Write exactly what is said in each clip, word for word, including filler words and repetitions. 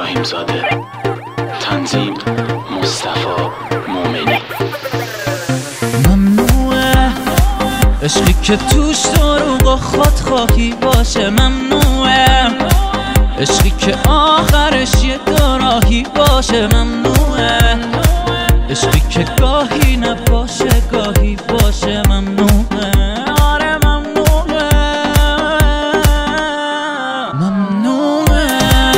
ابراهیم زاده، تنظیم مصطفی مومنی. ممنوعه عشقی که توش دروغ و خودخواهی باشه، ممنوعه عشقی که آخرش یه دوراهی باشه، ممنوعه عشقی که گاهی نباشه گاهی باشه، ممنوعه آره ممنوعه ممنوعه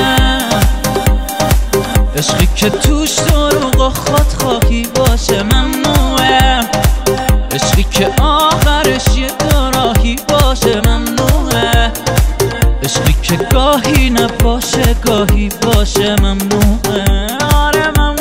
عشقی که توش دروغ و خودخواهی باشه، ممنوعه عشقی که آخرش یه دوراهی باشه، ممنوعه عشقی که گاهی نباشه گاهی باشه، ممنوعه آره ممنوعه.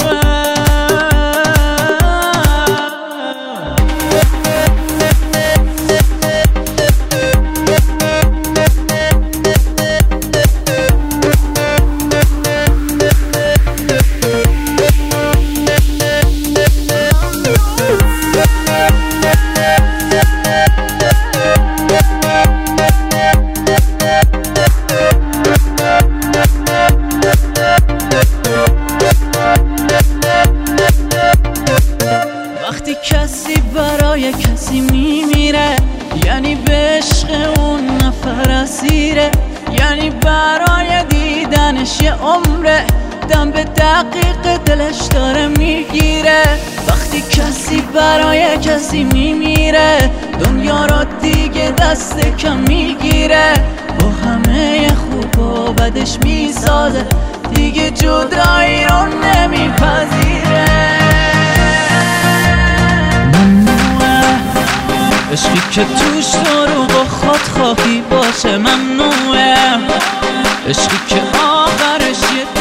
وقتی کسی برای کسی میمیره یعنی به عشق اون نفر اسیره، یعنی برای دیدنش یه عمره، دم به دقیق دلش داره میگیره. وقتی کسی برای کسی میمیره دنیا را دیگه دست کم میگیره، با همه خوب و بدش میسازه، دیگه جدایی رو نمیپذیره. عشقی که توش دروغ و خودخواهی باشه، ممنوعه عشقی که آخرش یه